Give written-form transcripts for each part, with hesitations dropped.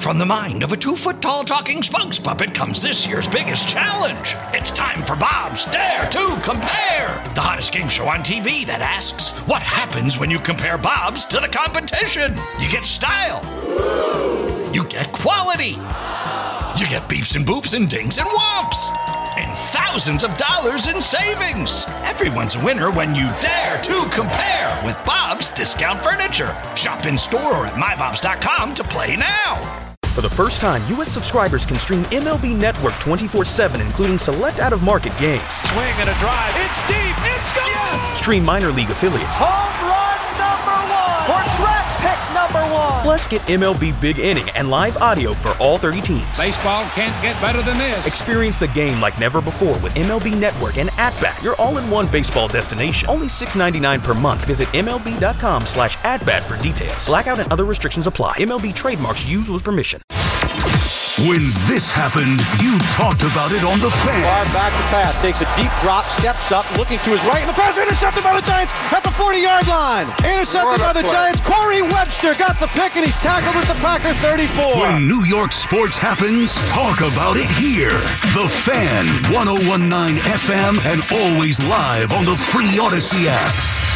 from the mind of a 2-foot-tall talking spokes puppet comes this year's biggest challenge. It's time for Bob's Dare to Compare, the hottest game show on TV that asks, what happens when you compare Bob's to the competition? You get style. You get quality. You get beeps and boops and dings and whomps. And thousands of dollars in savings. Everyone's a winner when you dare to compare with Bob's Discount Furniture. Shop in store or at mybobs.com to play now. For the first time, U.S. subscribers can stream MLB Network 24/7, including select out-of-market games. Swing and a drive. It's deep. It's gone. Yes! Stream minor league affiliates. Home run number 1. Or track pick number 1. Plus, get MLB Big Inning and live audio for all 30 teams. Baseball can't get better than this. Experience the game like never before with MLB Network and At-Bat, your all-in-one baseball destination. Only $6.99 per month. Visit MLB.com/at-bat for details. Blackout and other restrictions apply. MLB trademarks used with permission. When this happened, you talked about it on The Fan. Back to pass, takes a deep drop, steps up, looking to his right, and the pass intercepted by the Giants at the 40-yard line. Intercepted by the Giants. Corey Webster got the pick, and he's tackled at the Packer 34. When New York sports happens, talk about it here. The Fan, 101.9 FM, and always live on the free Odyssey app.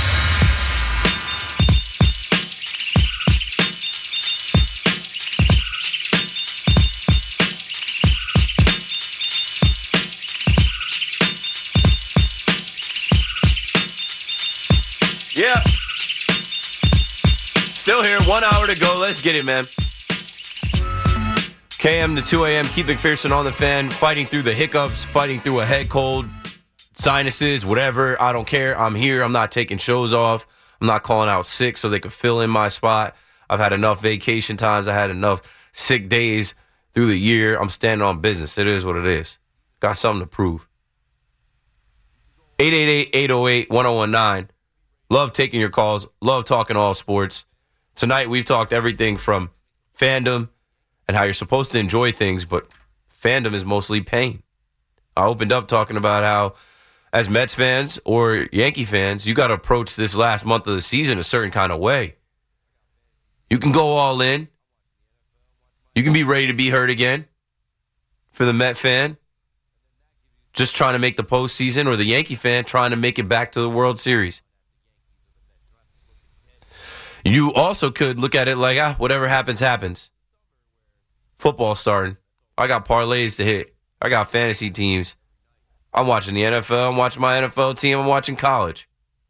Yeah. Still here. 1 hour to go. Let's get it, man. KM to 2 a.m. Keith McPherson on The Fan. Fighting through the hiccups. Fighting through a head cold. Sinuses. Whatever. I don't care. I'm here. I'm not taking shows off. I'm not calling out sick so they could fill in my spot. I've had enough vacation times. I had enough sick days through the year. I'm standing on business. It is what it is. Got something to prove. 888-808-1019. Love taking your calls. Love talking all sports. Tonight, we've talked everything from fandom and how you're supposed to enjoy things, but fandom is mostly pain. I opened up talking about how, as Mets fans or Yankee fans, you got to approach this last month of the season a certain kind of way. You can go all in. You can be ready to be hurt again for the Met fan, just trying to make the postseason, or the Yankee fan trying to make it back to the World Series. You also could look at it like, whatever happens, happens. Football starting. I got parlays to hit. I got fantasy teams. I'm watching the NFL. I'm watching my NFL team. I'm watching college.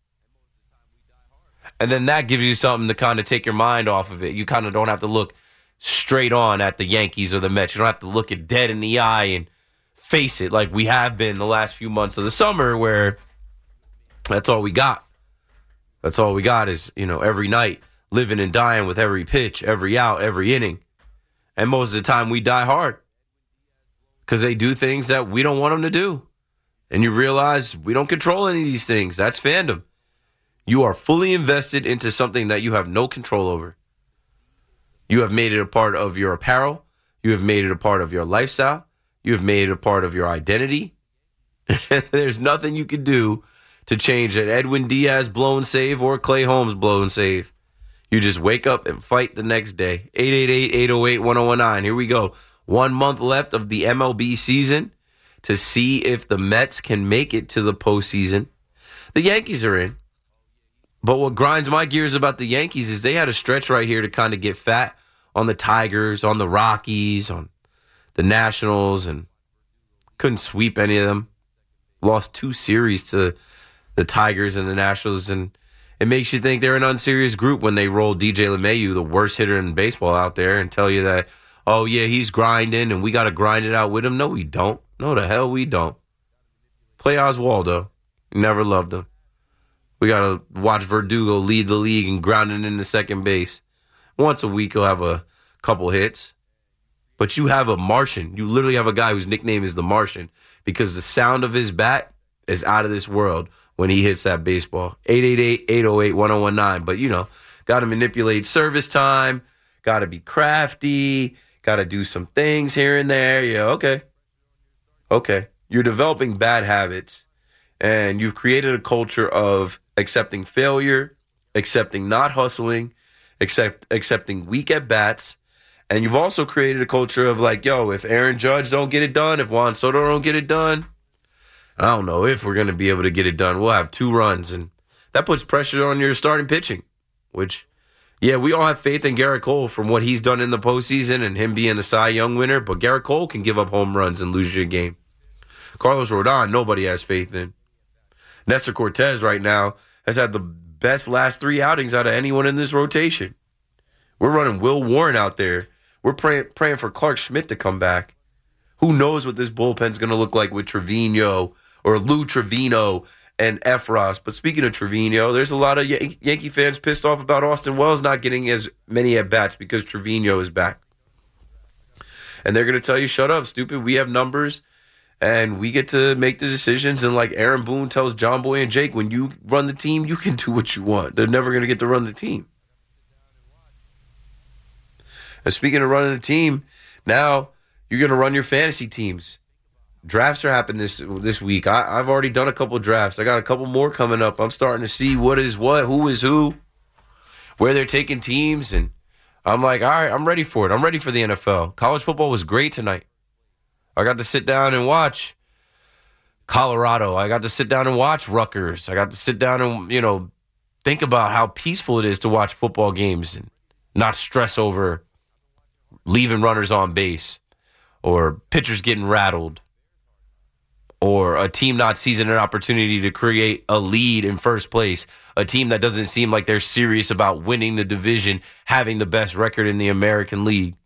And then that gives you something to kind of take your mind off of it. You kind of don't have to look straight on at the Yankees or the Mets. You don't have to look it dead in the eye and face it like we have been the last few months of the summer, where that's all we got. That's all we got is, every night, living and dying with every pitch, every out, every inning. And most of the time we die hard because they do things that we don't want them to do. And you realize we don't control any of these things. That's fandom. You are fully invested into something that you have no control over. You have made it a part of your apparel. You have made it a part of your lifestyle. You have made it a part of your identity. There's nothing you can do to change an Edwin Diaz blown save or Clay Holmes blown save. You just wake up and fight the next day. 888-808-1019. Here we go. 1 month left of the MLB season to see if the Mets can make it to the postseason. The Yankees are in. But what grinds my gears about the Yankees is they had a stretch right here to kind of get fat on the Tigers, on the Rockies, on the Nationals, and couldn't sweep any of them. Lost 2 series to the Tigers and the Nationals, and it makes you think they're an unserious group when they roll DJ LeMahieu, the worst hitter in baseball, out there and tell you that, oh, yeah, he's grinding and we got to grind it out with him. No, we don't. No, the hell we don't. Play Oswaldo. Never loved him. We got to watch Verdugo lead the league and grounding into second base. Once a week, he'll have a couple hits. But you have a Martian. You literally have a guy whose nickname is the Martian because the sound of his bat is out of this world when he hits that baseball. 888-808-1019. But, got to manipulate service time, got to be crafty, got to do some things here and there. Yeah, okay. You're developing bad habits, and you've created a culture of accepting failure, accepting not hustling, accepting weak at-bats, And you've also created a culture of like, yo, if Aaron Judge don't get it done, if Juan Soto don't get it done, I don't know if we're going to be able to get it done. We'll have 2 runs, and that puts pressure on your starting pitching, which, yeah, we all have faith in Garrett Cole from what he's done in the postseason and him being the Cy Young winner, but Garrett Cole can give up home runs and lose you a game. Carlos Rodon, nobody has faith in. Nestor Cortez right now has had the best last 3 outings out of anyone in this rotation. We're running Will Warren out there. We're praying for Clark Schmidt to come back. Who knows what this bullpen's going to look like with Trevino or Lou Trevino and Efros. But speaking of Trevino, there's a lot of Yankee fans pissed off about Austin Wells not getting as many at-bats because Trevino is back. And they're going to tell you, shut up, stupid. We have numbers, and we get to make the decisions. And like Aaron Boone tells John Boy and Jake, when you run the team, you can do what you want. They're never going to get to run the team. And speaking of running the team, now you're going to run your fantasy teams. Drafts are happening this week. I've already done a couple drafts. I got a couple more coming up. I'm starting to see what is what, who is who, where they're taking teams. And I'm like, all right, I'm ready for it. I'm ready for the NFL. College football was great tonight. I got to sit down and watch Colorado. I got to sit down and watch Rutgers. I got to sit down and, think about how peaceful it is to watch football games and not stress over leaving runners on base or pitchers getting rattled or a team not seizing an opportunity to create a lead in first place, a team that doesn't seem like they're serious about winning the division, having the best record in the American League.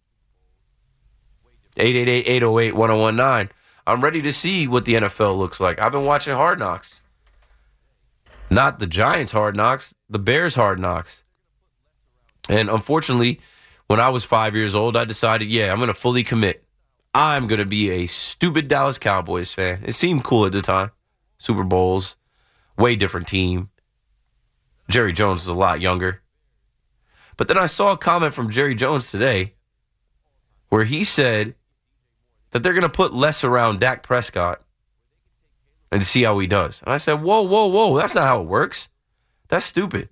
888-808-1019. I'm ready to see what the NFL looks like. I've been watching Hard Knocks. Not the Giants Hard Knocks, the Bears Hard Knocks. And unfortunately, when I was 5 years old, I decided, I'm going to fully commit. I'm going to be a stupid Dallas Cowboys fan. It seemed cool at the time. Super Bowls, way different team. Jerry Jones was a lot younger. But then I saw a comment from Jerry Jones today where he said that they're going to put less around Dak Prescott and see how he does. And I said, whoa, that's not how it works. That's stupid.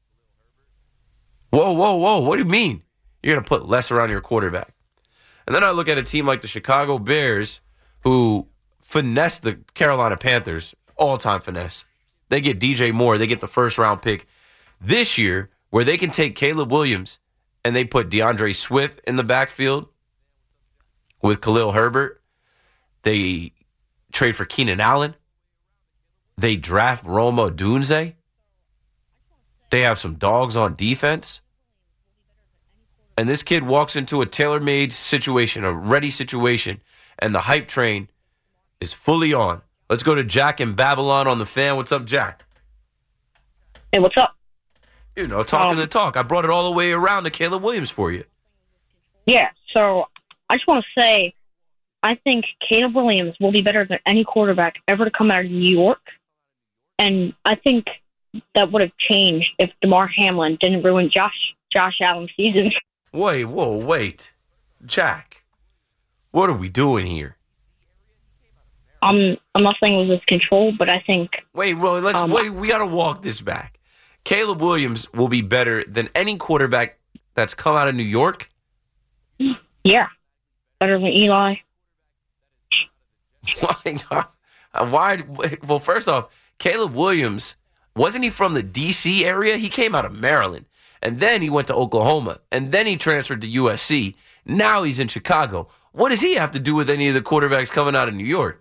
Whoa, what do you mean? You're going to put less around your quarterback. And then I look at a team like the Chicago Bears who finessed the Carolina Panthers, all-time finesse. They get DJ Moore. They get the first-round pick this year where they can take Caleb Williams and they put DeAndre Swift in the backfield with Khalil Herbert. They trade for Keenan Allen. They draft Rome Odunze. They have some dogs on defense. And this kid walks into a tailor-made situation, a ready situation, and the hype train is fully on. Let's go to Jack in Babylon on the Fan. What's up, Jack? Hey, what's up? Talking the talk. I brought it all the way around to Caleb Williams for you. Yeah, so I just want to say I think Caleb Williams will be better than any quarterback ever to come out of New York. And I think that would have changed if DeMar Hamlin didn't ruin Josh Allen's season. Wait. Jack, what are we doing here? I'm not saying it was with control, but I think... Wait, we got to walk this back. Caleb Williams will be better than any quarterback that's come out of New York? Yeah. Better than Eli. Why? Well, first off, Caleb Williams, wasn't he from the D.C. area? He came out of Maryland. And then he went to Oklahoma. And then he transferred to USC. Now he's in Chicago. What does he have to do with any of the quarterbacks coming out of New York?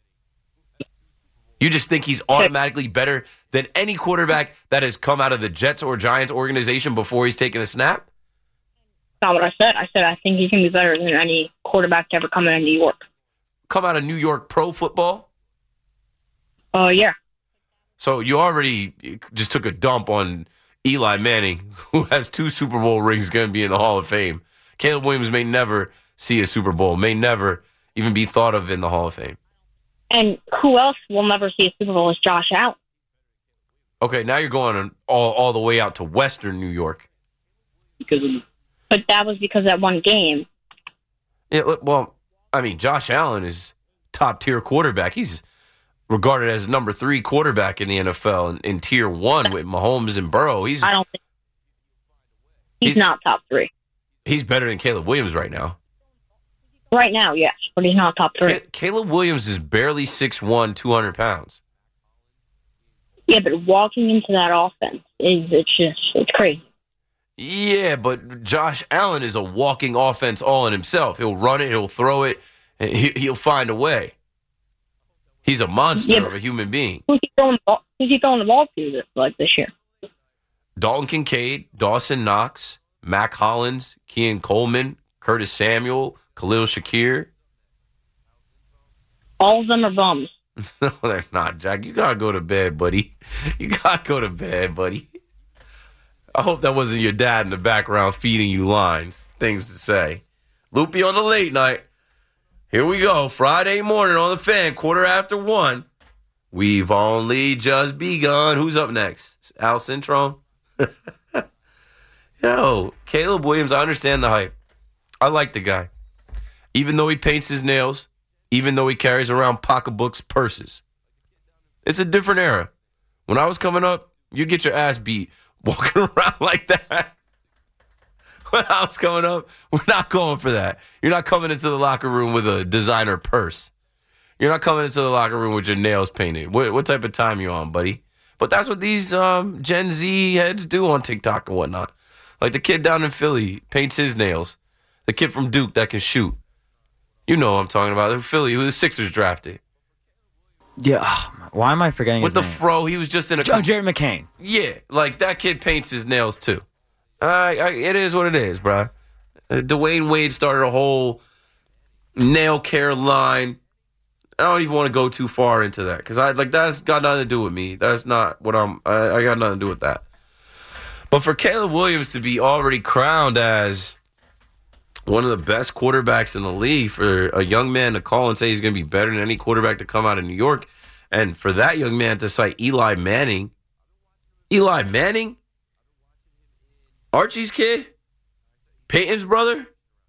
You just think he's automatically better than any quarterback that has come out of the Jets or Giants organization before he's taken a snap? That's not what I said. I said I think he can be better than any quarterback to ever come out of New York. Come out of New York pro football? Yeah. So you already just took a dump on Eli Manning, who has 2 Super Bowl rings, going to be in the Hall of Fame. Caleb Williams may never see a Super Bowl, may never even be thought of in the Hall of Fame. And who else will never see a Super Bowl is Josh Allen. Okay, now you're going all the way out to Western New York. But that was because of that one game. Yeah, well, I mean, Josh Allen is top-tier quarterback. He's regarded as number 3 quarterback in the NFL in Tier 1 with Mahomes and Burrow. I don't think he's not top 3. He's better than Caleb Williams right now. Right now, yes, but he's not top 3. Caleb Williams is barely 6'1", 200 pounds. Yeah, but walking into that offense it's crazy. Yeah, but Josh Allen is a walking offense all in himself. He'll run it, he'll throw it, and he'll find a way. He's a monster of a human being. Who's he throwing the ball to this year? Dalton Kincaid, Dawson Knox, Mac Hollins, Keon Coleman, Curtis Samuel, Khalil Shakir. All of them are bums. No, they're not, Jack. You got to go to bed, buddy. You got to go to bed, buddy. I hope that wasn't your dad in the background feeding you lines, things to say. Loopy on the late night. Here we go. Friday morning on the Fan, 1:15. We've only just begun. Who's up next? Al Cintrone? Yo, Caleb Williams, I understand the hype. I like the guy. Even though he paints his nails, even though he carries around pocketbooks, purses. It's a different era. When I was coming up, you get your ass beat walking around like that. When I was coming up, we're not going for that. You're not coming into the locker room with a designer purse. You're not coming into the locker room with your nails painted. What type of time you on, buddy? But that's what these Gen Z heads do on TikTok and whatnot. Like the kid down in Philly paints his nails. The kid from Duke that can shoot. You know what I'm talking about. The Philly, who the Sixers drafted. Yeah. Why am I forgetting With his the name? fro, he was just in a... Jared McCain. Yeah, like that kid paints his nails too. It is what it is, bro. Dwayne Wade started a whole nail care line. I don't even want to go too far into that because that's got nothing to do with me. That's not what I got nothing to do with that. But for Caleb Williams to be already crowned as one of the best quarterbacks in the league, for a young man to call and say he's going to be better than any quarterback to come out of New York, and for that young man to cite Eli Manning, Archie's kid, Peyton's brother,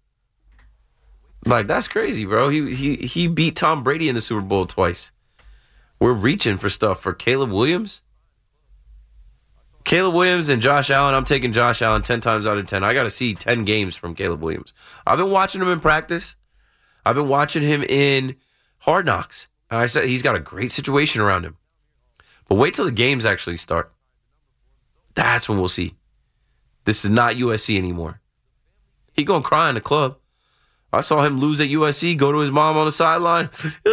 like that's crazy, bro. He beat Tom Brady in the Super Bowl twice. We're reaching for stuff for Caleb Williams. Caleb Williams and Josh Allen. I'm taking Josh Allen 10 times out of 10. I got to see 10 games from Caleb Williams. I've been watching him in practice. I've been watching him in Hard Knocks. And I said he's got a great situation around him. But wait till the games actually start. That's when we'll see. This is not USC anymore. He gonna cry in the club. I saw him lose at USC, go to his mom on the sideline.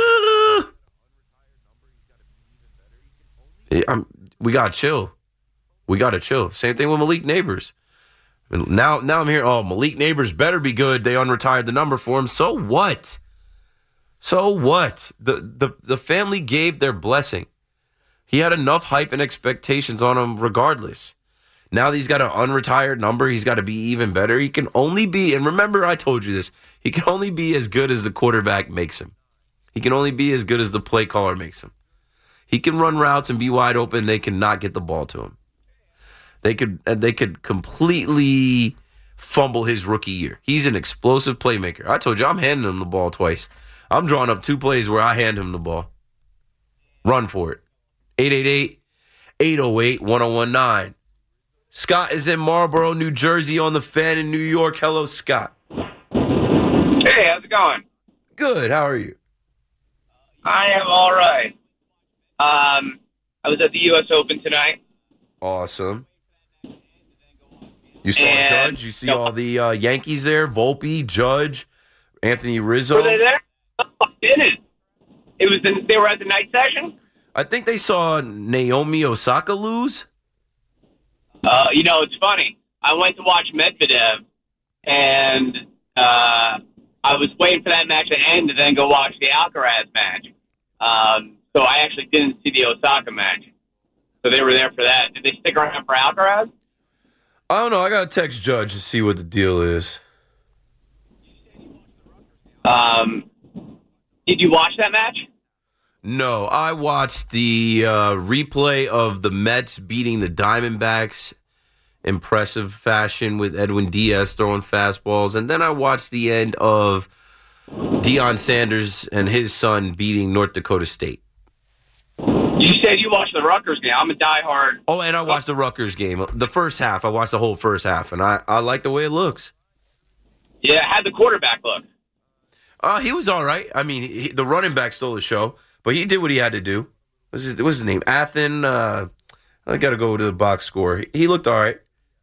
We gotta chill. We gotta chill. Same thing with Malik Neighbors. Now I'm here. Oh, Malik Neighbors better be good. They unretired the number for him. So what? So what? The family gave their blessing. He had enough hype and expectations on him regardless. Now that he's got an unretired number, he's got to be even better. He can only be, and remember I told you this, he can only be as good as the quarterback makes him. He can only be as good as the play caller makes him. He can run routes and be wide open. They cannot get the ball to him. They could completely fumble his rookie year. He's an explosive playmaker. I told you, I'm handing him the ball twice. I'm drawing up 2 plays where I hand him the ball. Run for it. 888-808-1019. Scott is in Marlboro, New Jersey on the Fan in New York. Hello, Scott. Hey, how's it going? Good. How are you? I am all right. I was at the U.S. Open tonight. Awesome. You saw Judge? You see all the Yankees there? Volpe, Judge, Anthony Rizzo. Were they there? No, I didn't. They were at the night session? I think they saw Naomi Osaka lose. It's funny. I went to watch Medvedev, and I was waiting for that match to end to then go watch the Alcaraz match. So I actually didn't see the Osaka match. So they were there for that. Did they stick around for Alcaraz? I don't know. I got to text Judge to see what the deal is. Did you watch that match? No, I watched the replay of the Mets beating the Diamondbacks, impressive fashion with Edwin Diaz throwing fastballs, and then I watched the end of Deion Sanders and his son beating North Dakota State. You said you watched the Rutgers game. I'm a diehard. Oh, and I watched the Rutgers game. The first half. I watched the whole first half, and I like the way it looks. Yeah, how'd the quarterback look? He was all right. I mean, the running back stole the show, but he did what he had to do. What's his name? Athen. I got to go to the box score. He looked all right.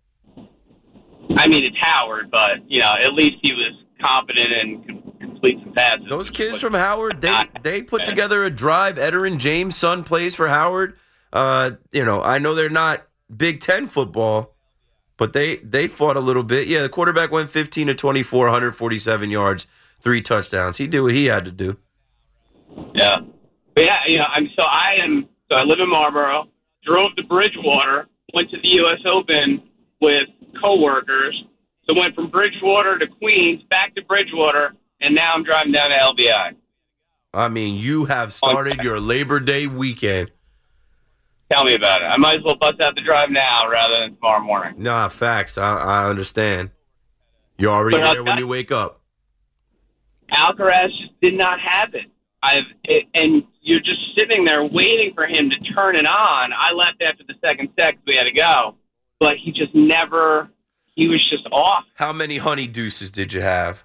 I mean, it's Howard, but, at least he was competent and could complete some passes. Those kids from Howard, they put together a drive. Ederin James' son plays for Howard. I know they're not Big Ten football, but they fought a little bit. Yeah, the quarterback went 15 to 24, 147 yards, 3 touchdowns. He did what he had to do. Yeah. But yeah, I live in Marlboro, drove to Bridgewater, went to the U.S. Open with coworkers. So went from Bridgewater to Queens, back to Bridgewater, and now I'm driving down to LBI. I mean, you have started your Labor Day weekend. Tell me about it. I might as well bust out the drive now rather than tomorrow morning. Nah, facts. I understand. You're already there when you wake up. Alcaraz just did not have it. And you're just sitting there waiting for him to turn it on. I left after the second set because we had to go. But he just never... He was just off. How many honey deuces did you have?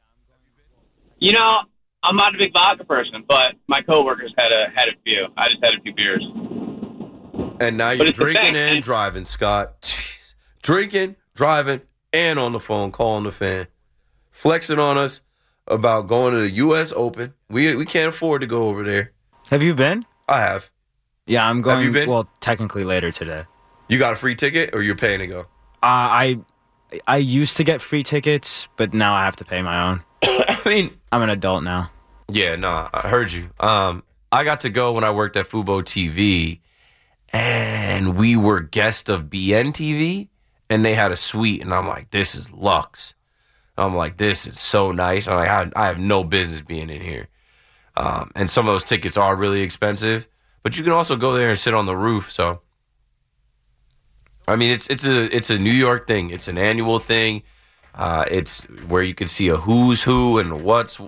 I'm not a big vodka person, but my coworkers had a few. I just had a few beers. And now you're drinking and driving, Scott. Jeez. Drinking, driving, and on the phone calling the fan. Flexing on us about going to the U.S. Open. We can't afford to go over there. Have you been? I have. Yeah, I'm going. Have you been? Well, technically later today. You got a free ticket, or you're paying to go? I used to get free tickets, but now I have to pay my own. I mean, I'm an adult now. Yeah, no, I heard you. I got to go when I worked at Fubo TV, and we were guests of BN TV, and they had a suite, and I'm like, this is luxe. I'm like, this is so nice. I'm like, I have no business being in here. And some of those tickets are really expensive, but you can also go there and sit on the roof. So, I mean, it's a New York thing. It's an annual thing. It's where you can see a who's who and what's,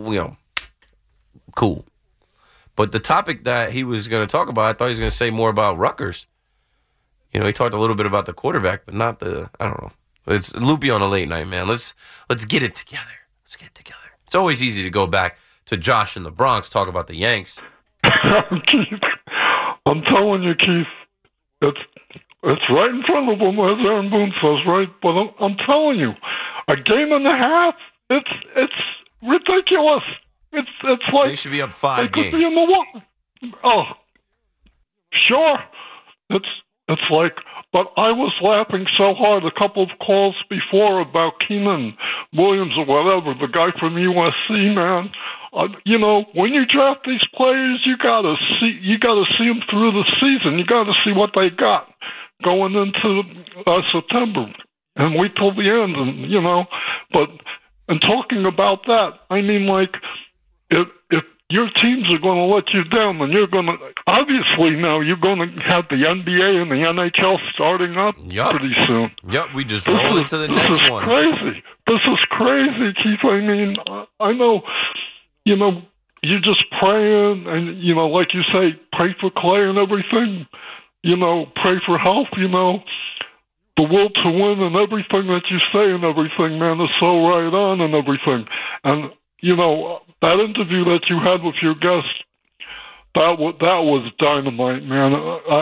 cool. But the topic that he was going to talk about, I thought he was going to say more about Rutgers. He talked a little bit about the quarterback, but not I don't know. It's Loopy on a late night, man. Let's get it together. Let's get it together. It's always easy to go back to Josh in the Bronx, talk about the Yanks. Keith, I'm telling you, Keith, it's right in front of them, as Aaron Boone says, right? But I'm telling you, a game and a half, it's ridiculous. It's like they should be up 5 games. Could be in the one. Oh, sure. It's like, but I was laughing so hard a couple of calls before about Keenan Williams or whatever, the guy from USC, man. When you draft these players, you gotta see them through the season. You gotta see what they got going into September, and wait till the end. And and talking about that, I mean, like, if your teams are going to let you down, then you're going to, obviously now you're going to have the NBA and the NHL starting up pretty soon. Yep, we just roll into the next one. This is crazy, Keith. I mean, I know, you're just praying and, like you say, pray for Clay and everything, pray for health, the will to win and everything that you say and everything, man, is so right on and everything. And, that interview that you had with your guest, that was dynamite, man.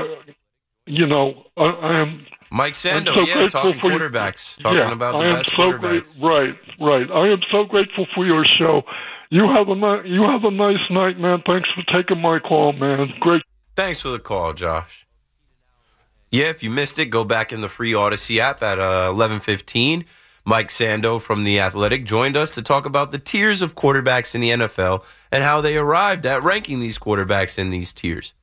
I am... Mike Sando, talking quarterbacks, about the best quarterbacks. Right. I am so grateful for your show. You have a nice night, man. Thanks for taking my call, man. Great. Thanks for the call, Josh. Yeah, if you missed it, go back in the free Odyssey app at 11:15. Mike Sando from The Athletic joined us to talk about the tiers of quarterbacks in the NFL and how they arrived at ranking these quarterbacks in these tiers.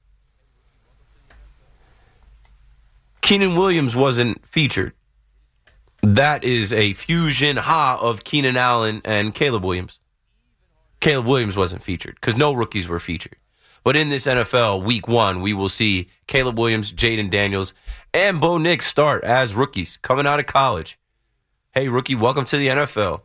Keenan Williams wasn't featured. That is a fusion of Keenan Allen and Caleb Williams. Caleb Williams wasn't featured because no rookies were featured. But in this NFL, week 1, we will see Caleb Williams, Jaden Daniels, and Bo Nix start as rookies coming out of college. Hey, rookie, welcome to the NFL.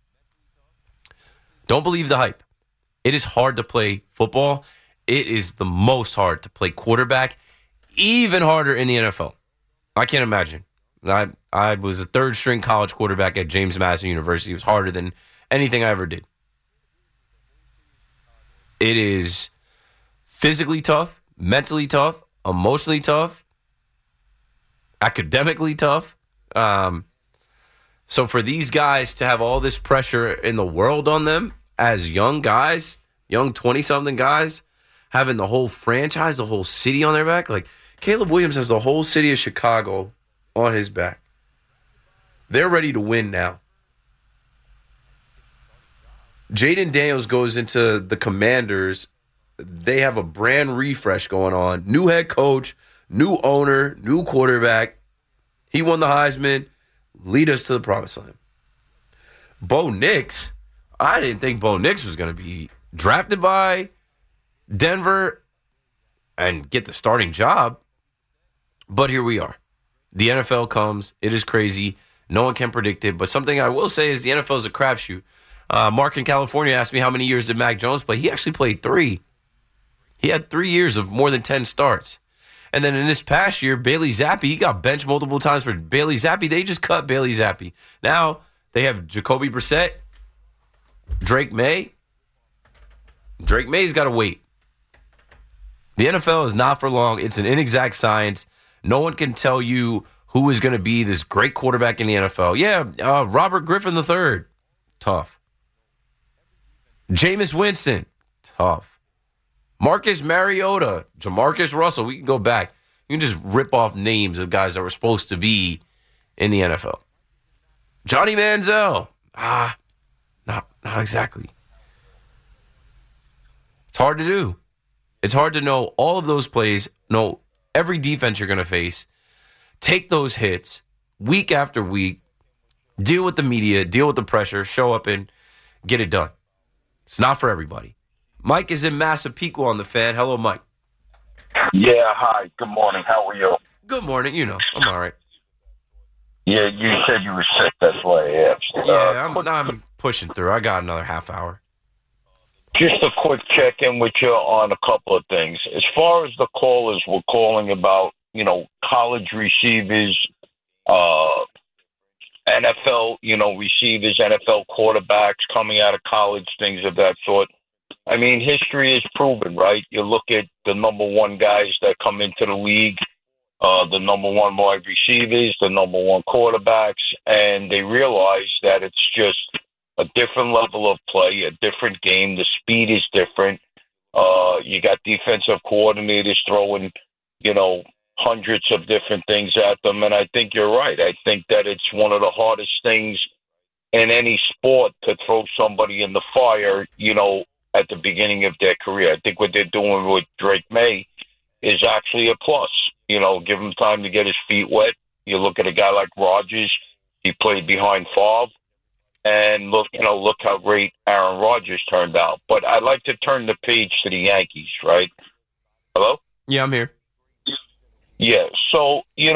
Don't believe the hype. It is hard to play football. It is the most hard to play quarterback, even harder in the NFL. I can't imagine. I was a third-string college quarterback at James Madison University. It was harder than anything I ever did. It is physically tough, mentally tough, emotionally tough, academically tough. So for these guys to have all this pressure in the world on them as young guys, young 20-something guys, having the whole franchise, the whole city on their back, like Caleb Williams has the whole city of Chicago on his back. They're ready to win now. Jaden Daniels goes into the Commanders. They have a brand refresh going on. New head coach, new owner, new quarterback. He won the Heisman. Lead us to the promised land. Bo Nix, I didn't think Bo Nix was going to be drafted by Denver and get the starting job. But here we are. The NFL comes. It is crazy. No one can predict it. But something I will say is the NFL is a crapshoot. Mark in California asked me how many years did Mac Jones play. He actually played 3. He had 3 years of more than 10 starts. And then in this past year, Bailey Zappi, he got benched multiple times for Bailey Zappi. They just cut Bailey Zappi. Now they have Jacoby Brissett, Drake May. Drake May's got to wait. The NFL is not for long. It's an inexact science. No one can tell you who is going to be this great quarterback in the NFL. Yeah, Robert Griffin III, tough. Jameis Winston, tough. Marcus Mariota, Jamarcus Russell, we can go back. You can just rip off names of guys that were supposed to be in the NFL. Johnny Manziel, not exactly. It's hard to do. It's hard to know all of those plays, know every defense you're going to face, take those hits week after week, deal with the media, deal with the pressure, show up and get it done. It's not for everybody. Mike is in Massapequa on the Fan. Hello, Mike. Yeah, hi. Good morning. How are you? Good morning. You know, I'm all right. Yeah, you said you were sick. That's why I asked. Yeah, I'm pushing through. I got another half hour. Just a quick check-in with you on a couple of things. As far as the callers were calling about, college receivers, NFL, receivers, NFL quarterbacks coming out of college, things of that sort. I mean, history is proven, right? You look at the number one guys that come into the league, the number one wide receivers, the number one quarterbacks, and they realize that it's just a different level of play, a different game. The speed is different. You got defensive coordinators throwing, hundreds of different things at them, and I think you're right. I think that it's one of the hardest things in any sport to throw somebody in the fire, at the beginning of their career. I think what they're doing with Drake May is actually a plus. Give him time to get his feet wet. You look at a guy like Rodgers. He played behind Favre. And look how great Aaron Rodgers turned out. But I'd like to turn the page to the Yankees, right? Hello? Yeah, I'm here. Yeah, so,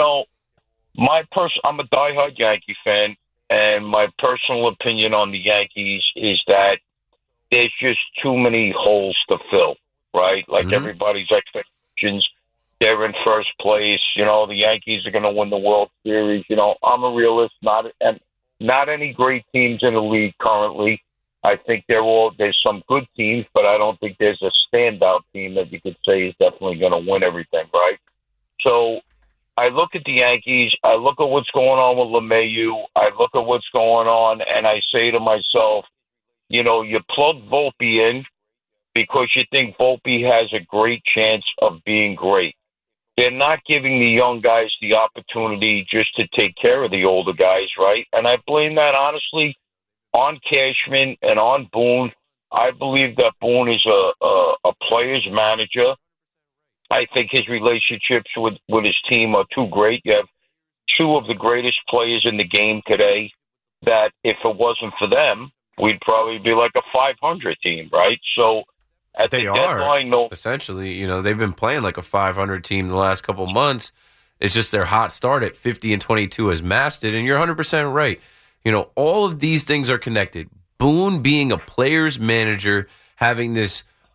I'm a diehard Yankee fan, and my personal opinion on the Yankees is that there's just too many holes to fill, right? Like everybody's expectations, they're in first place. The Yankees are going to win the World Series. I'm a realist, not any great teams in the league currently. I think there's some good teams, but I don't think there's a standout team that you could say is definitely going to win everything, right? So I look at the Yankees, I look at what's going on with LeMahieu, I look at what's going on, and I say to myself, you plug Volpe in because you think Volpe has a great chance of being great. They're not giving the young guys the opportunity just to take care of the older guys, right? And I blame that, honestly, on Cashman and on Boone. I believe that Boone is a player's manager. I think his relationships with his team are too great. You have two of the greatest players in the game today that if it wasn't for them, we'd probably be like a 500 team, right? So at the deadline, essentially, they've been playing like a 500 team the last couple of months. It's just their hot start at 50-22 has masked it, and you're 100% right. All of these things are connected. Boone being a player's manager, having this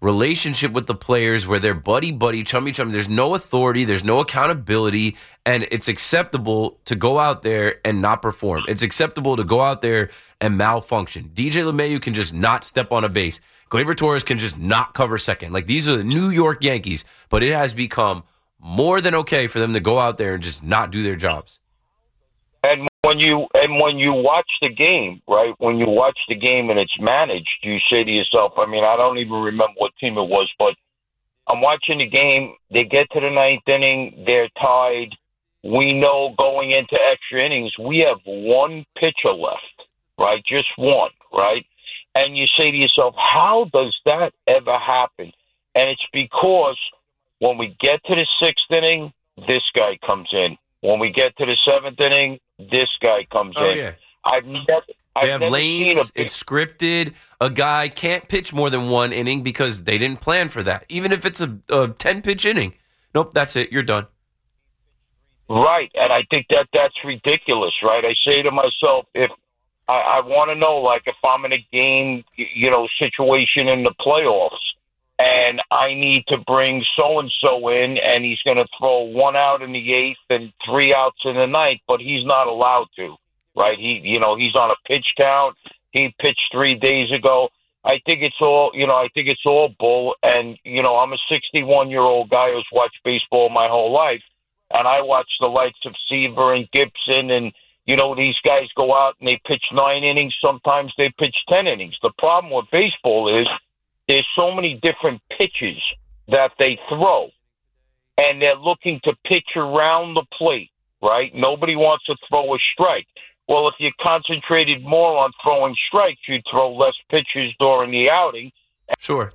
relationship with the players where they're buddy, chummy. There's no authority. There's no accountability. And it's acceptable to go out there and not perform. It's acceptable to go out there and malfunction. DJ LeMahieu can just not step on a base. Gleyber Torres can just not cover second. Like, these are the New York Yankees, but it has become more than okay for them to go out there and just not do their jobs. And when you watch the game, right? When you watch the game and it's managed, you say to yourself, I mean, I don't even remember what team it was, but I'm watching the game. They get to the ninth inning. They're tied. We know going into extra innings, we have one pitcher left, right? Just one, right? And you say to yourself, how does that ever happen? And it's because when we get to the sixth inning, this guy comes in. When we get to the seventh inning, this guy comes in. Yeah. They have lanes. It's scripted. A guy can't pitch more than one inning because they didn't plan for that. Even if it's a 10-pitch inning. Nope, that's it. You're done. Right, and I think that's ridiculous, right? I say to myself, if I want to know, like, if I'm in a game, situation in the playoffs, and I need to bring so-and-so in, and he's going to throw 1 out in the eighth and 3 outs in the ninth, but he's not allowed to, right? He's on a pitch count. He pitched 3 days ago. I think it's all bull. And, I'm a 61-year-old guy who's watched baseball my whole life, and I watch the likes of Seaver and Gibson, and, these guys go out and they pitch 9 innings. Sometimes they pitch 10 innings. The problem with baseball is there's so many different pitches that they throw, and they're looking to pitch around the plate, right? Nobody wants to throw a strike. Well, if you concentrated more on throwing strikes, you'd throw less pitches during the outing. Sure.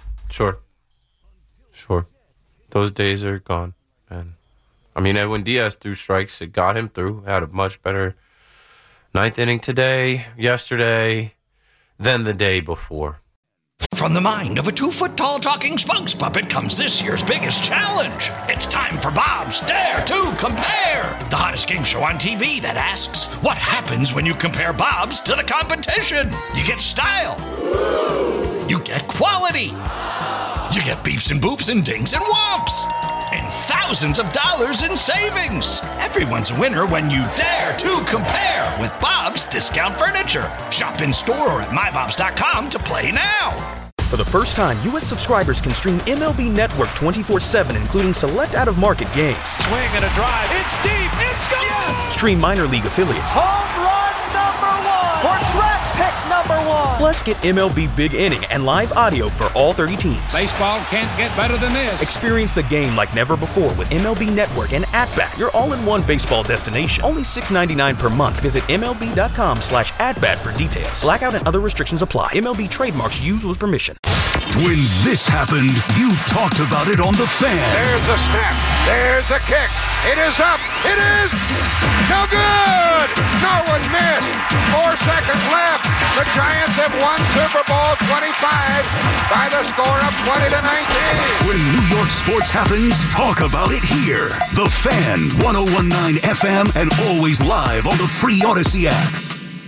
Those days are gone, man. I mean, Edwin Diaz threw strikes. It got him through. Had a much better ninth inning yesterday, than the day before. From the mind of a 2-foot-tall talking spokes puppet comes this year's biggest challenge. It's time for Bob's Dare to Compare, the hottest game show on TV that asks, what happens when you compare Bob's to the competition? You get style. You get quality. You get beeps and boops and dings and whomps. And thousands of dollars in savings. Everyone's a winner when you dare to compare with Bob's Discount Furniture. Shop in store or at mybobs.com to play now. For the first time, U.S. subscribers can stream MLB Network 24/7, including select out-of-market games. Swing and a drive. It's deep. It's gone. Yes. Stream minor league affiliates. Home run number 1. Or track pick number 1. Plus, get MLB Big Inning and live audio for all 30 teams. Baseball can't get better than this. Experience the game like never before with MLB Network and At-Bat, your all-in-one baseball destination. Only $6.99 per month. Visit MLB.com/at-bat for details. Blackout and other restrictions apply. MLB trademarks used with permission. When this happened, you talked about it on The Fan. There's a snap. There's a kick. It is up. It is no good. No one missed. 4 seconds left. The Giants have won Super Bowl 25 by the score of 20-19. When New York sports happens, talk about it here. The Fan, 101.9 FM, and always live on the free Odyssey app.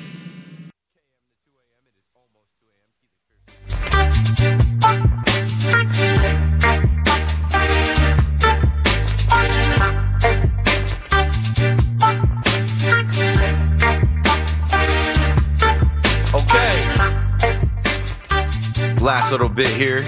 Last little bit here.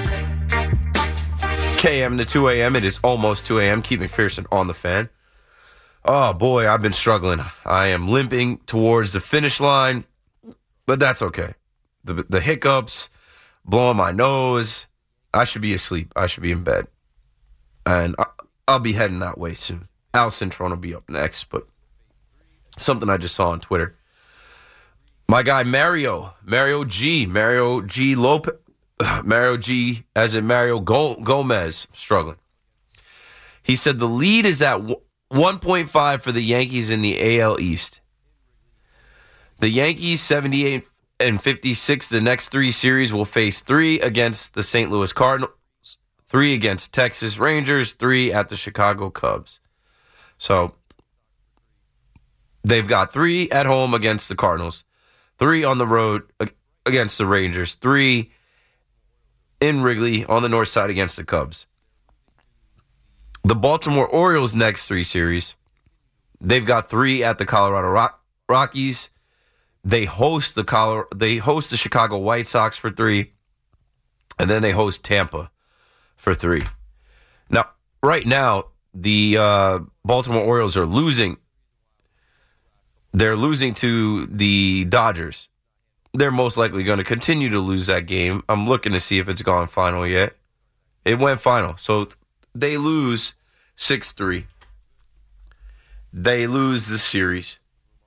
KM to 2 a.m. It is almost 2 a.m. Keith McPherson on The Fan. Oh, boy, I've been struggling. I am limping towards the finish line, but that's okay. The hiccups, blowing my nose. I should be asleep. I should be in bed. And I'll be heading that way soon. Al Cintron will be up next, but something I just saw on Twitter. My guy Mario G Lopez, Mario G as in Mario Gomez, struggling. He said the lead is at 1.5 for the Yankees in the AL East. The Yankees 78 and 56. The next 3 series will face 3 against the St. Louis Cardinals, 3 against Texas Rangers, 3 at the Chicago Cubs. So they've got 3 at home against the Cardinals, 3 on the road against the Rangers, 3 in Wrigley on the north side against the Cubs. The Baltimore Orioles' next 3 series, they've got 3 at the Colorado Rockies. They host the Chicago White Sox for 3, and then they host Tampa for 3. Now, right now, the Baltimore Orioles are losing. They're losing to the Dodgers. They're most likely going to continue to lose that game. I'm looking to see if it's gone final yet. It went final. So they lose 6-3. They lose the series.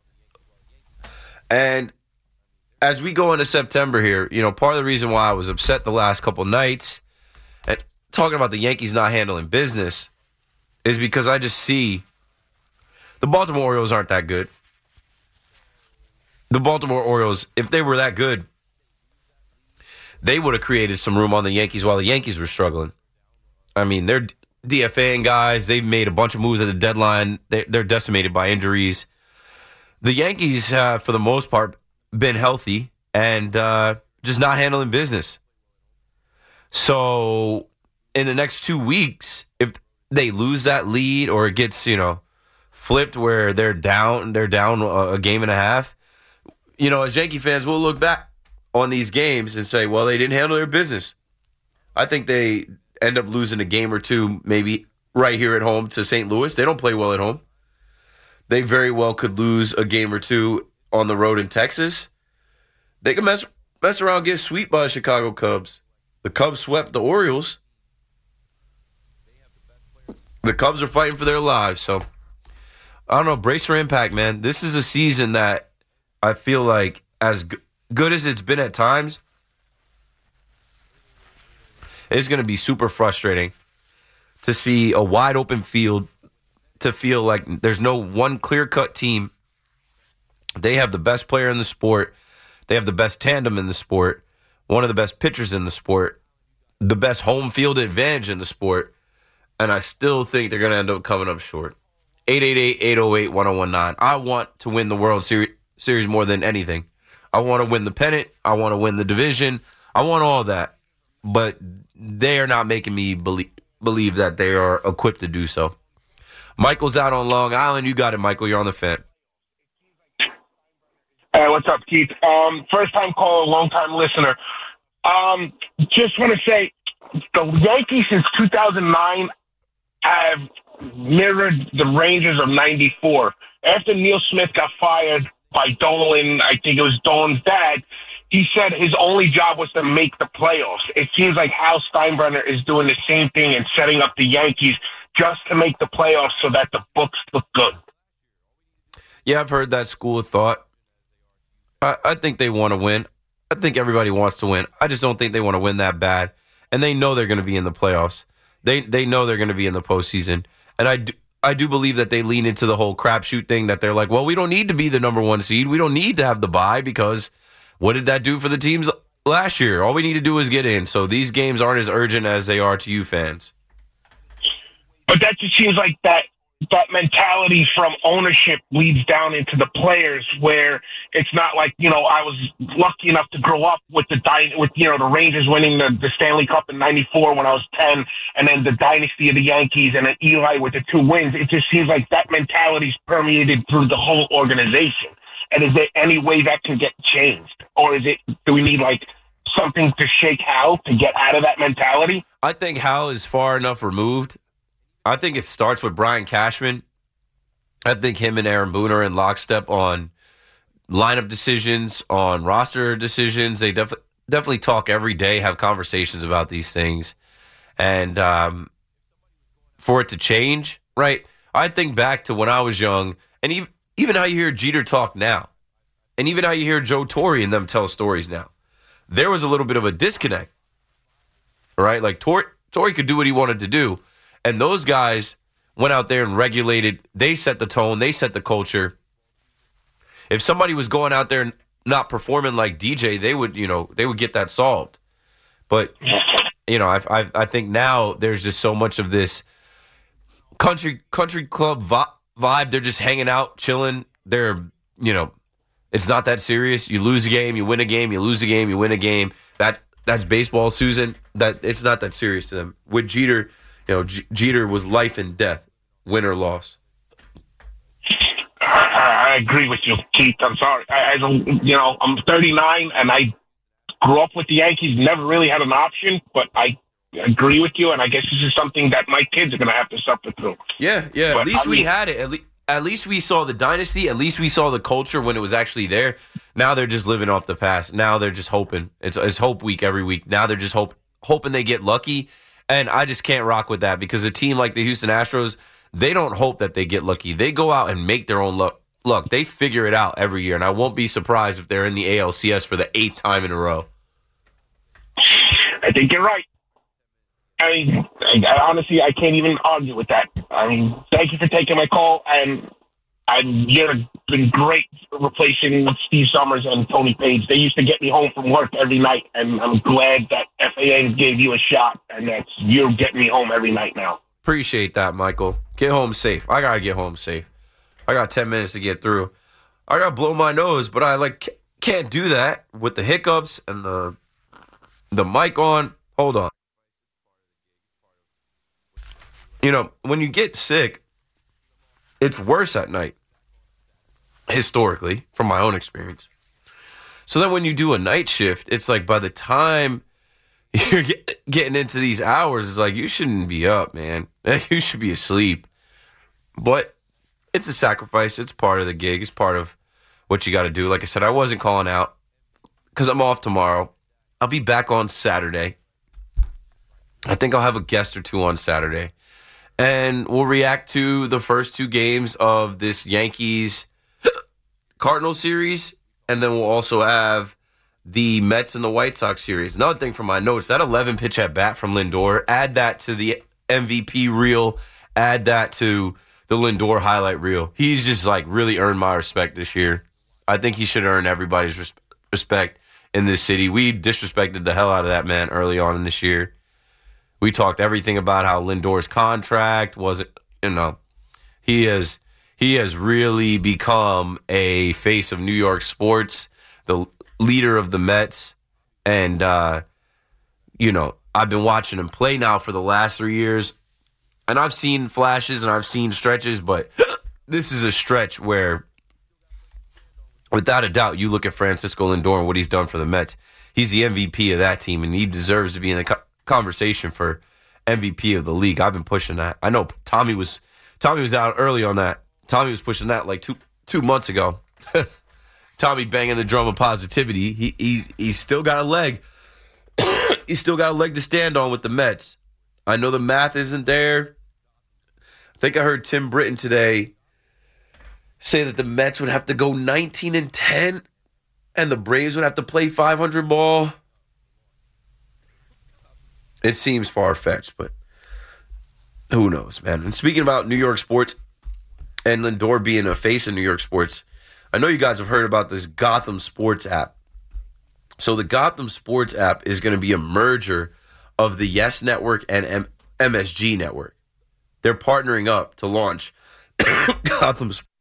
And as we go into September here, part of the reason why I was upset the last couple nights and talking about the Yankees not handling business is because I just see the Baltimore Orioles aren't that good. The Baltimore Orioles, if they were that good, they would have created some room on the Yankees while the Yankees were struggling. I mean, they're DFAing guys. They've made a bunch of moves at the deadline. They're decimated by injuries. The Yankees have, for the most part, been healthy and just not handling business. So in the next 2 weeks, if they lose that lead or it gets, flipped where they're down a game and a half, as Yankee fans, we'll look back on these games and say, well, they didn't handle their business. I think they end up losing a game or 2, maybe right here at home to St. Louis. They don't play well at home. They very well could lose a game or 2 on the road in Texas. They could mess around and get swept by the Chicago Cubs. The Cubs swept the Orioles. The Cubs are fighting for their lives. So, I don't know. Brace for impact, man. This is a season that I feel like, as good as it's been at times, it's going to be super frustrating to see a wide open field, to feel like there's no one clear-cut team. They have the best player in the sport. They have the best tandem in the sport, one of the best pitchers in the sport, the best home field advantage in the sport, and I still think they're going to end up coming up short. 888-808-1019. I want to win the World Series more than anything. I want to win the pennant. I want to win the division. I want all that. But they are not making me believe that they are equipped to do so. Michael's out on Long Island. You got it, Michael. You're on the fan. Hey, what's up, Keith? First time caller, long time listener. Just want to say the Yankees since 2009 have mirrored the Rangers of '94. After Neil Smith got fired by Dolan, I think it was Dolan's dad, he said his only job was to make the playoffs. It seems like Hal Steinbrenner is doing the same thing and setting up the Yankees just to make the playoffs so that the books look good. Yeah, I've heard that school of thought. I think they want to win. I think everybody wants to win. I just don't think they want to win that bad. And they know they're going to be in the playoffs. They know they're going to be in the postseason. And I do believe that they lean into the whole crapshoot thing, that they're like, well, we don't need to be the number 1 seed. We don't need to have the bye, because what did that do for the teams last year? All we need to do is get in. So these games aren't as urgent as they are to you fans. But that just seems like that mentality from ownership leads down into the players, where it's not like, I was lucky enough to grow up with the Rangers winning the Stanley Cup in '94 when I was 10, and then the dynasty of the Yankees and then Eli with the 2 wins. It just seems like that mentality's permeated through the whole organization. And is there any way that can get changed? Or do we need something to shake Hal to get out of that mentality? I think Hal is far enough removed. I think it starts with Brian Cashman. I think him and Aaron Boone are in lockstep on lineup decisions, on roster decisions. They definitely talk every day, have conversations about these things. And for it to change, right? I think back to when I was young, and even how you hear Jeter talk now, and even how you hear Joe Torre and them tell stories now. There was a little bit of a disconnect, right? Like Torre could do what he wanted to do, and those guys went out there and regulated. They set the tone. They set the culture. If somebody was going out there and not performing like DJ, they would get that solved. But, I think now there's just so much of this country club vibe. They're just hanging out, chilling. They're, it's not that serious. You lose a game, you win a game, you lose a game, you win a game. That's baseball, Susan. it's not that serious to them. With Jeter, Jeter was life and death, win or loss. I agree with you, Keith. I'm sorry. I'm 39 and I grew up with the Yankees. Never really had an option, but I agree with you, and I guess this is something that my kids are going to have to suffer through. Yeah. But at least we had it. At least we saw the dynasty. At least we saw the culture when it was actually there. Now they're just living off the past. Now they're just hoping. It's hope week every week. Now they're just hoping they get lucky, and I just can't rock with that because a team like the Houston Astros, they don't hope that they get lucky. They go out and make their own luck. Look, they figure it out every year, and I won't be surprised if they're in the ALCS for the 8th time in a row. I think you're right. I mean, honestly, I can't even argue with that. I mean, thank you for taking my call, and you've been great replacing Steve Summers and Tony Page. They used to get me home from work every night, and I'm glad that FAA gave you a shot, and that you're getting me home every night now. Appreciate that, Michael. Get home safe. I got to get home safe. I got 10 minutes to get through. I got to blow my nose, but I can't do that with the hiccups and the mic on. Hold on. When you get sick, it's worse at night, historically, from my own experience. So then when you do a night shift, it's like by the time you're getting into these hours, it's like you shouldn't be up, man. You should be asleep. But it's a sacrifice. It's part of the gig. It's part of what you got to do. Like I said, I wasn't calling out because I'm off tomorrow. I'll be back on Saturday. I think I'll have a guest or two on Saturday. And we'll react to the first 2 games of this Yankees-Cardinals series. And then we'll also have the Mets and the White Sox series. Another thing from my notes, that 11-pitch at-bat from Lindor, add that to the MVP reel, add that to the Lindor highlight reel. He's just really earned my respect this year. I think he should earn everybody's respect in this city. We disrespected the hell out of that man early on in this year. We talked everything about how Lindor's contract wasn't, he has really become a face of New York sports, the leader of the Mets. And, I've been watching him play now for the last 3 years. And I've seen flashes and I've seen stretches, but this is a stretch where, without a doubt, you look at Francisco Lindor and what he's done for the Mets. He's the MVP of that team, and he deserves to be in the conversation for MVP of the league. I've been pushing that. I know Tommy was out early on that. Tommy was pushing that like two months ago. Tommy banging the drum of positivity. He's still got a leg. He's still got a leg to stand on with the Mets. I know the math isn't there. I think I heard Tim Britton today say that the Mets would have to go 19-10 and the Braves would have to play 500 ball. It seems far-fetched, but who knows, man. And speaking about New York sports and Lindor being a face of New York sports, I know you guys have heard about this Gotham Sports app. So the Gotham Sports app is going to be a merger of the Yes Network and MSG Network. They're partnering up to launch Gotham Sports.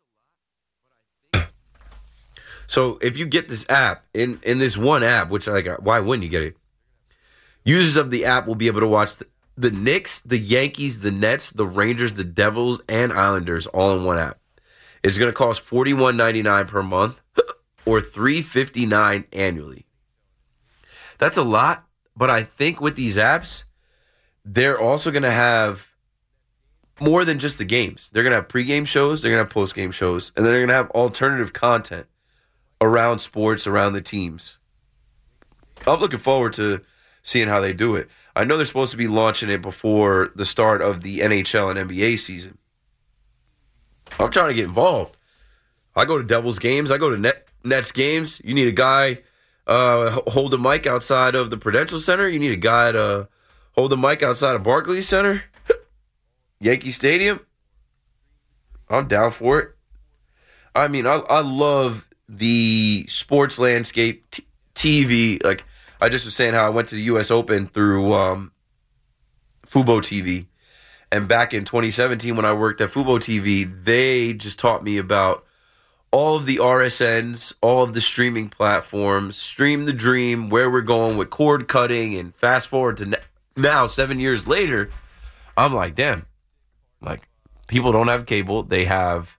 So if you get this app, in this one app, which why wouldn't you get it? Users of the app will be able to watch the Knicks, the Yankees, the Nets, the Rangers, the Devils, and Islanders all in one app. It's going to cost $41.99 per month or $359 annually. That's a lot, but I think with these apps, they're also going to have more than just the games. They're going to have pregame shows, they're going to have postgame shows, and then they're going to have alternative content around sports, around the teams. I'm looking forward to seeing how they do it. I know they're supposed to be launching it before the start of the NHL and NBA season. I'm trying to get involved. I go to Devils games. I go to Nets games. You need a guy hold a mic outside of the Prudential Center. You need a guy to hold a mic outside of Barclays Center. Yankee Stadium. I'm down for it. I mean, I love the sports landscape, TV. Like I just was saying how I went to the U.S. Open through Fubo TV. And back in 2017 when I worked at Fubo TV, they just taught me about all of the RSNs, all of the streaming platforms, Stream the Dream, where we're going with cord cutting, and fast forward to now, 7 years later, I'm like, damn, like people don't have cable. They have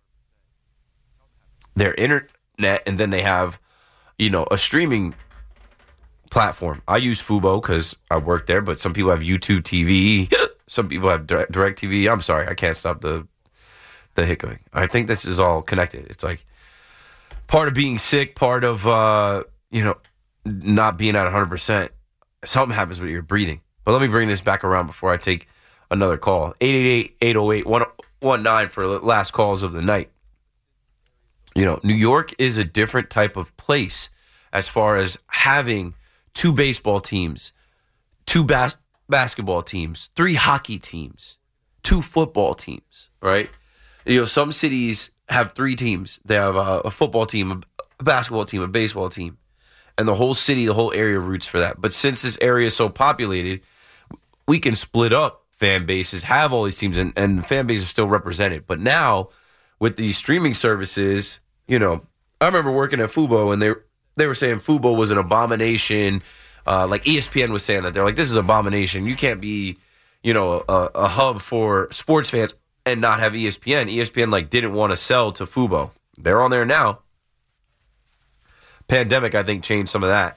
their internet, and then they have, a streaming platform. I use Fubo because I work there, but some people have YouTube TV. Some people have Direct TV. I'm sorry, I can't stop the hiccuping. I think this is all connected. It's like part of being sick, part of not being at 100%. Something happens with your breathing. But let me bring this back around before I take another call. 888-808-119 for the last calls of the night. New York is a different type of place as far as having 2 baseball teams, 2 basketball teams, 3 hockey teams, 2 football teams, right? Some cities have 3 teams. They have a football team, a basketball team, a baseball team, and the whole city, the whole area roots for that. But since this area is so populated, we can split up fan bases, have all these teams, and the fan base is still represented. But now, with these streaming services, I remember working at Fubo, and they were saying Fubo was an abomination. Like ESPN was saying that. They're like, this is an abomination. You can't be, a hub for sports fans and not have ESPN. ESPN didn't want to sell to Fubo. They're on there now. Pandemic, I think, changed some of that.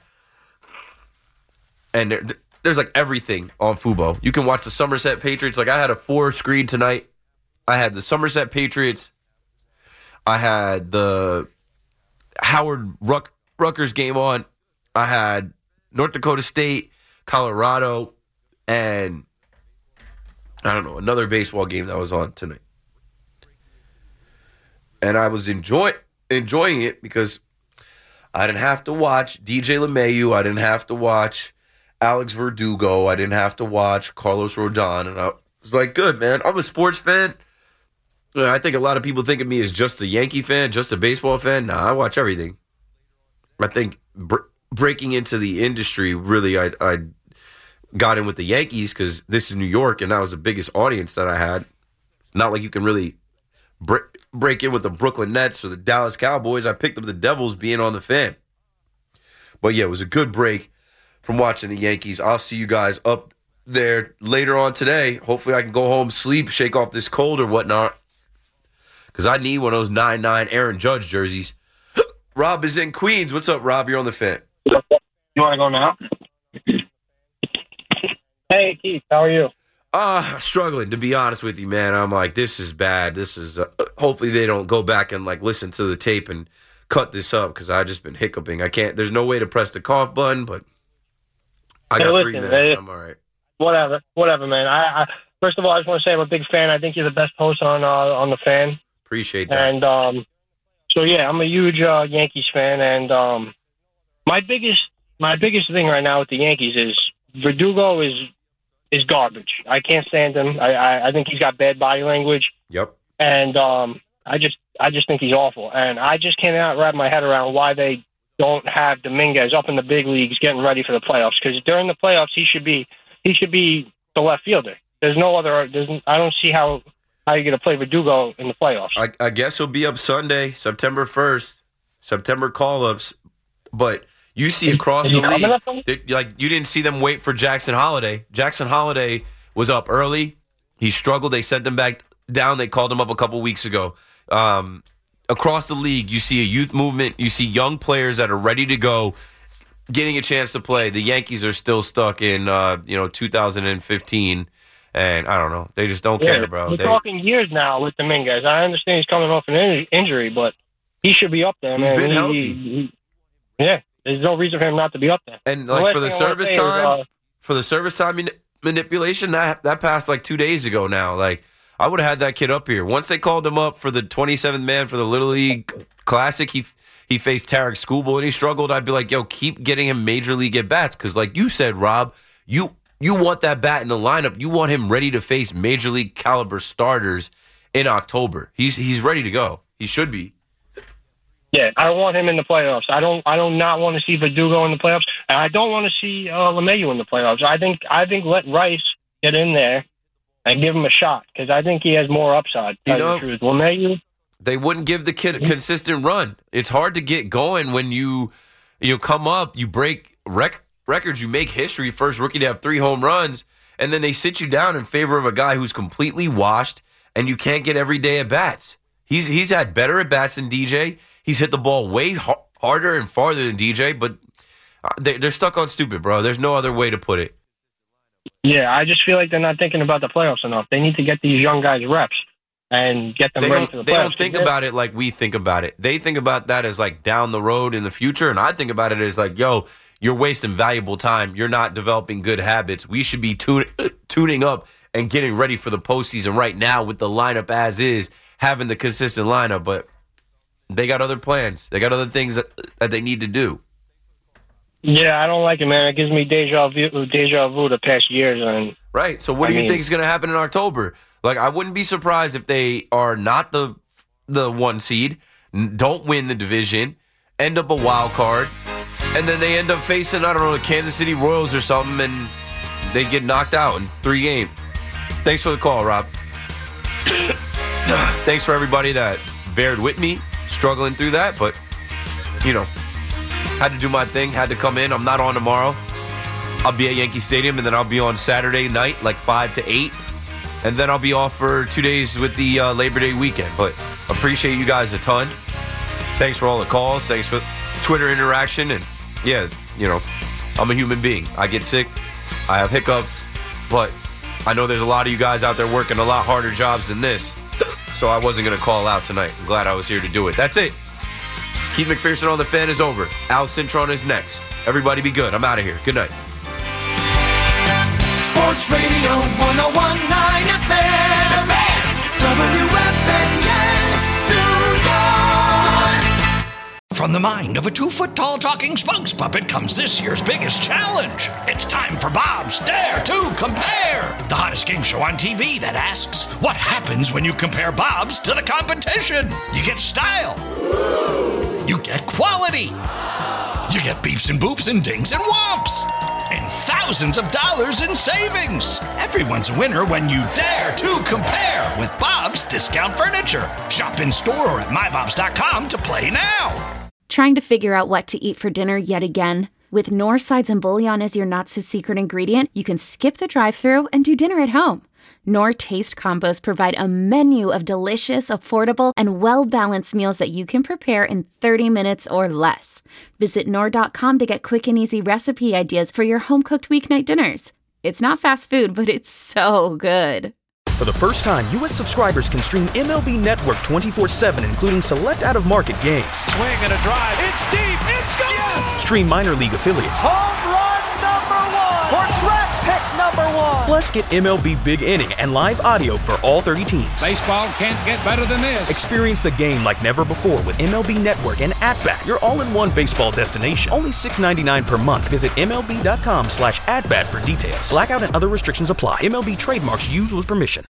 And there's everything on Fubo. You can watch the Somerset Patriots. I had a 4-screen tonight. I had the Somerset Patriots. I had the Howard Rutgers game on. I had North Dakota State, Colorado, and I don't know, another baseball game that was on tonight. And I was enjoying it because I didn't have to watch DJ LeMahieu. I didn't have to watch Alex Verdugo. I didn't have to watch Carlos Rodon. And I was like, good, man. I'm a sports fan. I think a lot of people think of me as just a Yankee fan, just a baseball fan. Nah, I watch everything. I think breaking into the industry, really, I got in with the Yankees because this is New York, and that was the biggest audience that I had. Not like you can really break in with the Brooklyn Nets or the Dallas Cowboys. I picked up the Devils being on the Fan. But, yeah, it was a good break from watching the Yankees. I'll see you guys up there later on today. Hopefully I can go home, sleep, shake off this cold or whatnot, because I need one of those 9-9 Aaron Judge jerseys. Rob is in Queens. What's up, Rob? You're on the Fan. You want to go now? Hey, Keith. How are you? Struggling, to be honest with you, man. I'm like, this is bad. This is hopefully they don't go back and listen to the tape and cut this up, because I've just been hiccuping. I can't. There's no way to press the cough button, but I got 3 minutes. I'm all right. Whatever, man. I first of all, I just want to say I'm a big fan. I think you're the best host on the Fan. Appreciate that. And so yeah, I'm a huge Yankees fan, and my biggest thing right now with the Yankees is Verdugo is garbage. I can't stand him. I think he's got bad body language. Yep. And I just think he's awful, and I just cannot wrap my head around why they don't have Dominguez up in the big leagues getting ready for the playoffs. Because during the playoffs, he should be the left fielder. There's no other. I don't see how you're going to play Verdugo in the playoffs. I guess he'll be up Sunday, September 1st, September call-ups. But you see across the league, you didn't see them wait for Jackson Holiday. Jackson Holiday was up early. He struggled. They sent him back down. They called him up a couple weeks ago. Across the league, you see a youth movement. You see young players that are ready to go, getting a chance to play. The Yankees are still stuck in 2015. And I don't know. They just don't care, bro. We're talking years now with Dominguez. I understand he's coming off an injury, but he should be up there, man. He's been healthy. There's no reason for him not to be up there. And for the service time, manipulation, that passed 2 days ago now. I would have had that kid up here. Once they called him up for the 27th man for the Little League Classic, he faced Tarek Skubal and he struggled. I'd be like, yo, keep getting him major league at bats, because like you said, Rob, you want that bat in the lineup. You want him ready to face major league caliber starters in October. He's ready to go. He should be. Yeah, I want him in the playoffs. I don't not want to see Verdugo in the playoffs, and I don't want to see LeMahieu in the playoffs. I think let Rice get in there and give him a shot, because I think he has more upside. LeMahieu, They wouldn't give the kid a consistent run. It's hard to get going when you come up, you break records, you make history, first rookie to have 3 home runs, and then they sit you down in favor of a guy who's completely washed and you can't get every day at bats. He's had better at bats than DJ. He's hit the ball way harder and farther than DJ, but they're stuck on stupid, bro. There's no other way to put it. Yeah, I just feel like they're not thinking about the playoffs enough. They need to get these young guys reps and get them ready for the playoffs. They don't think about it like we think about it. They think about that as like down the road in the future, and I think about it as like, yo, you're wasting valuable time. You're not developing good habits. We should be tuning up and getting ready for the postseason right now with the lineup as is, having the consistent lineup. But they got other plans. They got other things that they need to do. Yeah, I don't like it, man. It gives me deja vu the past years. And right. So what do you think is going to happen in October? Like, I wouldn't be surprised if they are not the 1 seed, don't win the division, end up a wild card, and then they end up facing, I don't know, the Kansas City Royals or something, and they get knocked out in 3 games. Thanks for the call, Rob. Thanks for everybody that bared with me, struggling through that, but, had to do my thing, had to come in. I'm not on tomorrow. I'll be at Yankee Stadium, and then I'll be on Saturday night, like 5 to 8. And then I'll be off for 2 days with the Labor Day weekend. But appreciate you guys a ton. Thanks for all the calls. Thanks for Twitter interaction. And, yeah, I'm a human being. I get sick. I have hiccups. But I know there's a lot of you guys out there working a lot harder jobs than this. So I wasn't going to call out tonight. I'm glad I was here to do it. That's it. Keith McPherson on The Fan is over. Al Cintron is next. Everybody be good. I'm out of here. Good night. Sports Radio 101.9 FM. WFAN, New York. From the mind of a 2-foot-tall talking spokes puppet comes this year's biggest challenge. It's time for Bob's Dare to Compare, the hottest game show on TV that asks, what happens when you compare Bob's to the competition? You get style. You get quality. You get beeps and boops and dings and whomps. And thousands of dollars in savings. Everyone's a winner when you dare to compare with Bob's Discount Furniture. Shop in store or at mybobs.com to play now. Trying to figure out what to eat for dinner yet again? With Knorr sides and bouillon as your not-so-secret ingredient, you can skip the drive-thru and do dinner at home. Knorr Taste Combos provide a menu of delicious, affordable, and well-balanced meals that you can prepare in 30 minutes or less. Visit Knorr.com to get quick and easy recipe ideas for your home-cooked weeknight dinners. It's not fast food, but it's so good. For the first time, U.S. subscribers can stream MLB Network 24/7, including select out-of-market games. Swing and a drive. It's deep. It's gone. Yes. Stream minor league affiliates. Home run #1 for track pick #1. Plus, get MLB Big Inning and live audio for all 30 teams. Baseball can't get better than this. Experience the game like never before with MLB Network and At-Bat, your all-in-one baseball destination. Only $6.99 per month. Visit MLB.com/AtBat for details. Blackout and other restrictions apply. MLB trademarks used with permission.